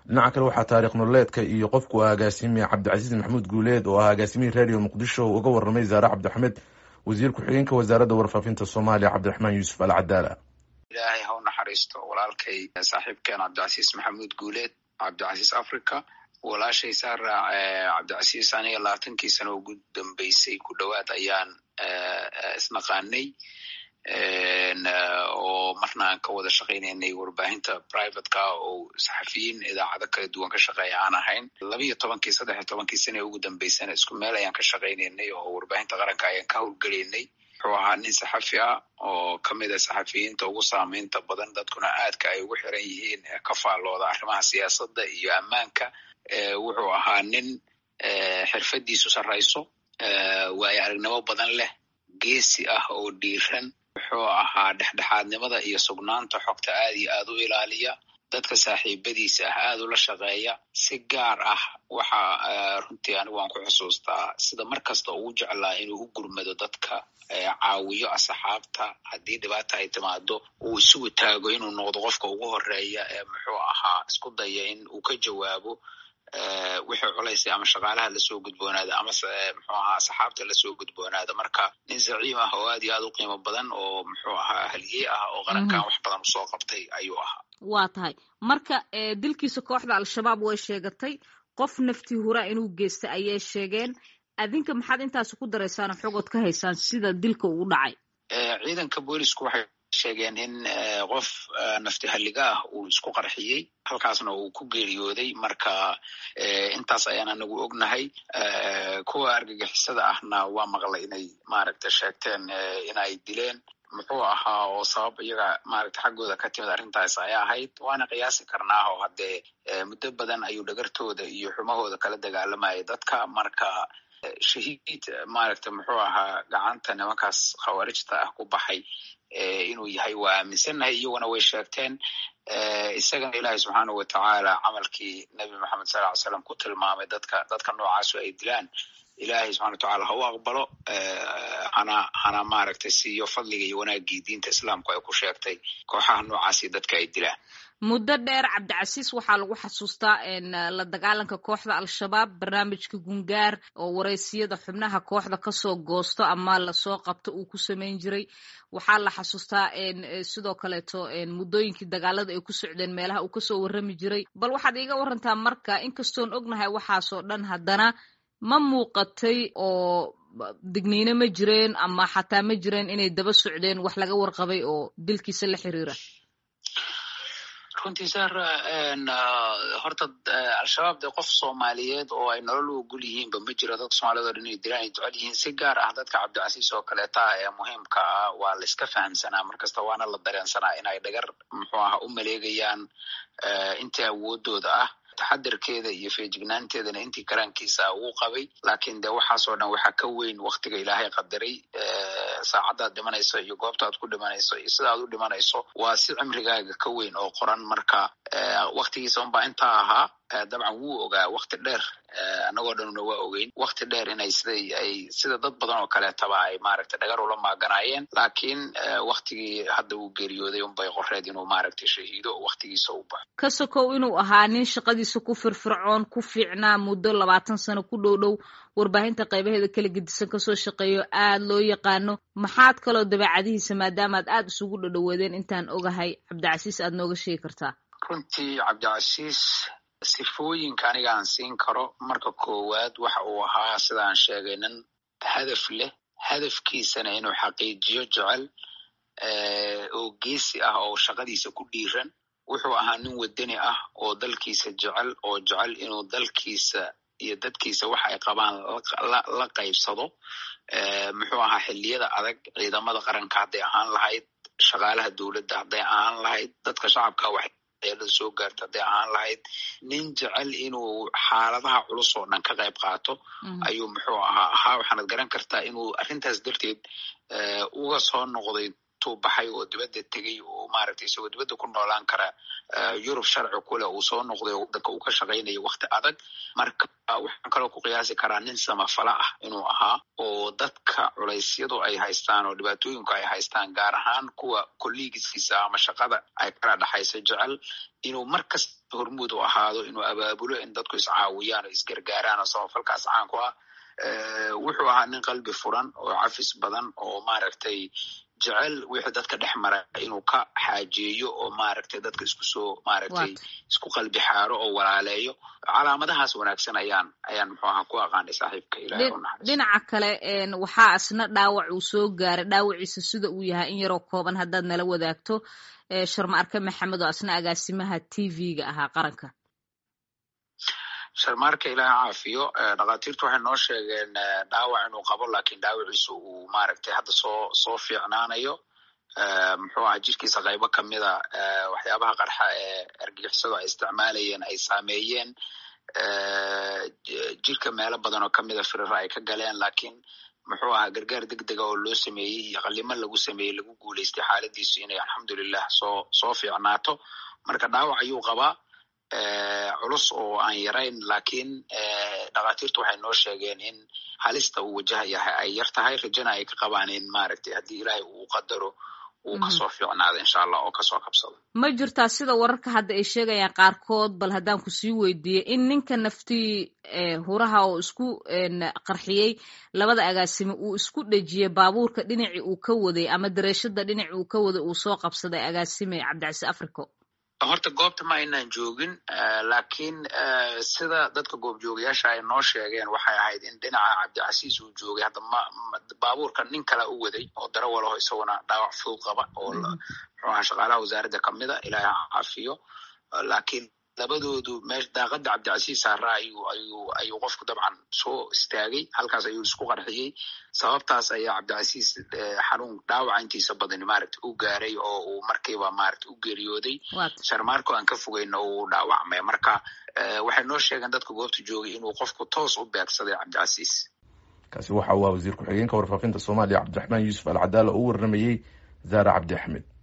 dhinaca kale waxaa taariikh nololeedka iyo qofku agaasimiye cabdicasiis maxamuud guuleed oo ah agaasimihii radio muqdisho uga warramay zaare cabdixamed wasiir ku-xigeenka wasaaradda warfaafinta soomaaliya cabdiraxmaan yuusuf alcadaala. ilaahay ha u naxariisto walaalkay saaxiibkeen cabdicasiis maxamuud guuleed, cabdicasiis africa. walaashay saara cabdicasiis aniga 20 sano ugu dambeysay ku dhowaad ayaan isnaqaanay oo marna aan ka wada shaqaynaynay warbaahinta privateka oo saxafiyiin idaacado kala duwan ka shaqeeya aan ahayn. 13 sano ugu dambeysana isku meel ayaan ka shaqaynaynay oo warbaahinta qaranka ayaan ka howlgalaynay. wuxuu ahaa nin saxafi ah oo kamid a saxafiyiinta ugu saameynta badan, dadkuna aadka ay ugu xiran yihiin ka faallooda arrimaha siyaasadda iyo ammaanka. wuxuu ahaa nin xirfadiisu sarrayso, waayo aragnimo badan leh, geesi ah oo dhiiran. wuxuu ahaa dhexdhexaadnimada iyo sugnaanta xogta aad iyo aad u ilaaliya, dadka saaxiibadiisa ah aad ula shaqeeya. si gaar ah waxa runtii anigu waan ku xusuustaa sida markasta ugu jeclaa inuu u gurmado dadka, caawiyo asxaabta. haddii dhibaata ay timaado uu isugu taago inuu noqdo qofka ugu horeeya ee muxuu ahaa isku daya in uu ka jawaabo wixii culaysay ama shaqaalaha lasoo gudboonaada ama muxuu ahaa asxaabta lasoo gudboonaada. marka nin zaciim ah oo aad iyo aad u qiimo badan oo muxuu ahaa haliyey ah oo qarankan wax badan usoo qabtay ayuu ahaa. waa tahay marka dilkiisa kooxda al-shabaab way sheegatay, qof naftii hura inuu geystay ayay sheegeen. adinka maxaad intaas ku daraysaan oo xogood ka haysaan sida dilka uu dhacay? ciidanka boolisku waxay sheegeen in qof nafti halliga ah uu isku qarxiyey, halkaasna uu ku geeriyooday. marka intaas ayaan anagu ognahay. kuwa argagixisada ahna waa maqlay inay maaragta sheegteen inay dileen. muxuu ahaa oo sabab iyaga maaragta xaggooda ka timid arrintaas ayaa ahayd. waana qiyaasi karnaa oo haddee muddo badan ayuu dhagartooda iyo xumahooda kala dagaalamayay dadka. marka shahiid maaragta muxuu ahaa gacanta nimankaas khawaarijta ah ku baxay inuu yahay waa aaminsannahay. iyaguna way sheegteen. isagana ilaahay subxaanahu watacaala camalkii nebi maxamed sal ly slam ku tilmaamay dadka noocaasu ay dilaan, ilaahay subxana watacaala ha u aqbalo, hana maaragtay siiyo fadliga iyo wanaagii diinta islaamku ay ku sheegtay kooxaha noocaasi dadka ay dilaan. muddo dheer cabdicasiis waxaa lagu xasuustaa la dagaalanka kooxda al-shabaab, barnaamijka gungaar oo wareysiyada xubnaha kooxda kasoo goosto ama lasoo qabto uu ku samayn jiray. waxaa la xasuustaa sidoo kaleeto muddooyinkii dagaalada ay ku socdeen meelaha uu kasoo warrami jiray. bal waxaad iiga warantaa marka, inkastoon ognahay waxaasoo dhan haddana ma muuqatay oo digniino ma jireen ama xataa ma jireen inay daba socdeen wax laga warqabay oo dilkiisa la xiriira? runtii saara horta al-shabaab dee qof soomaaliyeed oo ay nolol u ogol yihiinba ma jiro. dadka soomaaliyed oo dhan inay dilaan ay jecel yihiin. si gaar ah dadka cabdicasiis oo kaleeta ah ee muhiimka ah waa la iska fahamsanaa markasta, waana la dareensanaa inay dhagar muxuu aha u maleegayaan intii awoodooda ah. taxadarkeeda iyo feejignaanteedana intii karaankiisa uu qabay. laakiin de waxaasoo dhan waxaa ka weyn waktiga ilaahay qadaray. saacadaad dhimanayso iyo goobtaad ku dhimanayso iyo sidaad u dhimanayso waa si cimrigaaga ka weyn oo qoran. marka waktigiisa unbaa intaa ahaa. dabcan wuu ogaa wakti dheer, anagoo dhanuna waa ogeyn wakti dheer inay sida dad badan oo kaleetaba ay maaragtay dhagar ula maaganaayeen. laakiin waktigii hadda uu geeriyooday unbay qoreed inuu maaragtay shahiido waktigiisa u baxo. ka sokow inuu ahaa nin shaqadiisa ku firfircoon, ku fiicnaa, muddo 20 sano ku dhow warbaahinta qaybaheeda kala gedisan kasoo shaqeeyo, aad loo yaqaano. maxaad kaloo dabeecadihiisa maadaamaad aad isugu dhadhaweedeen intaan ogahay cabdicasiis aad nooga sheegi kartaa? runtii cabdicasiis sifooyinka aniga aan siin karo, marka koowaad waxa uu ahaa sidaan sheegay nin hadaf leh, hadafkiisana inuu xaqiijiyo jecel, oo geesi ah oo shaqadiisa ku dhiiran. wuxuu ahaa nin wadani ah oo dalkiisa jecel, oo jecel inuu dalkiisa iyo dadkiisa waxa ay qabaan la qaybsado. muxuu ahaa xilliyada adag ciidamada qaranka hadday ahaan lahayd, shaqaalaha dowladda hadday ahaan lahayd, dadka shacabka waxyeelada soo gaarta hadday ahaan lahayd, nin jecel inuu xaaladaha culus oo dhan ka qayb qaato ayuu muxuu ahaa. waxaanad garan kartaa inuu arrintaas darteed uga soo noqday intuu baxay oo dibadda tegey oo maaragtay isagoo dibadda ku noolaan kara Yurub sharci kule uu soo noqday oo waddanka uu ka shaqaynayo waqti adag. Marka waxaan kaloo ku qiyaasi karaa nin samafala ah inuu ahaa oo dadka culeysyadu ay haystaan oo dhibaatooyinku ay haystaan gaar ahaan kuwa kolligiskiisa ama shaqada ay kala dhaxaysa jecel inuu markasta hormuud u ahaado, inuu abaabulo in dadku iscaawiyaan oo isgargaaraan oo samafalkaas caan ku ah. Wuxuu ahaa nin qalbi furan oo cafis badan oo maaragtay jecel wixii dadka dhex mara inuu ka xaajeeyo oo maaragtay dadka isku qalbi xaaro oo walaaleeyo. Calaamadahaas wanaagsan ayaan muxuu ahaa ku aqaanay saaxiibka Ilaahay u naxariisto. Dhinaca kale waxaa asna dhaawac uu soo gaaray, dhaawaciisa sida uu yahay in yaroo kooban haddaad nala wadaagto. Sharma Arke Maxamed oo asna agaasimaha TV-ga ahaa qaranka. Sharmaarka Ilaahay caafiyo. Dhakhaatiirtu waxay noo sheegeen dhaawac inuu qabo, laakiin dhaawaciisu uu maaragtay hadda soo fiicnaanayo. Muxuu ahaa jirkiisa qaybo kamida waxyaabaha qarxa ee argagixisadu ay isticmaalayeen ay saameeyeen. Jirka meelo badan oo kamida firira ay ka galeen, laakiin muxuu ahaa gargaar degdega oo loo sameeyey iyo qalimo lagu sameeyey lagu guulaystay xaaladiisu inay alxamdulilah soo fiicnaato. Marka dhaawac ayuu qabaa culus oo aan yarayn, laakiin dhakhaatiirtu waxay noo sheegeen in halista uu wajahayahay ay yar tahay, rajana ay ka qabaan in maaragtay haddii Ilaahay uu qadaro uu kasoo fiicnaado insha Allah oo kasoo kabsado. Ma jirtaa sida wararka hadda ay sheegayaan qaarkood, bal haddaan ku sii weydiiye in ninka naftii huraha oo isku qarxiyey labada agaasime uu isku dhejiyey baabuurka dhinacii uu ka waday ama dareeshada dhinacii uu ka waday uu soo qabsaday agaasime Cabdicasiis Africo? Horta goobta ma aynaan joogin, laakiin sida dadka goobjoogayaasha ay noo sheegeen waxay ahayd in dhinaca Cabdicasiis uu joogay. Hadda baabuurka nin kale u waday oo darawalaho isaguna dhaawac fudud qaba oo muxuu ahaa shaqaalaha wasaaradda kamida, Ilaahay caafiyo. Laakiin labadoodu meesha daaqada Cabdicasiis saaraa ayuu qofku dabcan soo istaagay, halkaas ayuu isku qarxiyey. Sababtaas ayaa Cabdicasiis xanuun dhaawaca intiisa badan maaragtay u gaaray oo uu markiiba maaragtay u geeriyooday. Sharmaarko aan ka fogeyno uu dhaawacmay. Marka waxay noo sheegeen dadka goobta joogay inuu qofku toos u beegsaday Cabdicasiis. kaasi waxa uu wasiir ku-xigeenka warfaafinta Soomaaliya Cabdiraxmaan Yuusuf Al Cadaala oo u warramayay Zaara Cabdi Axmed.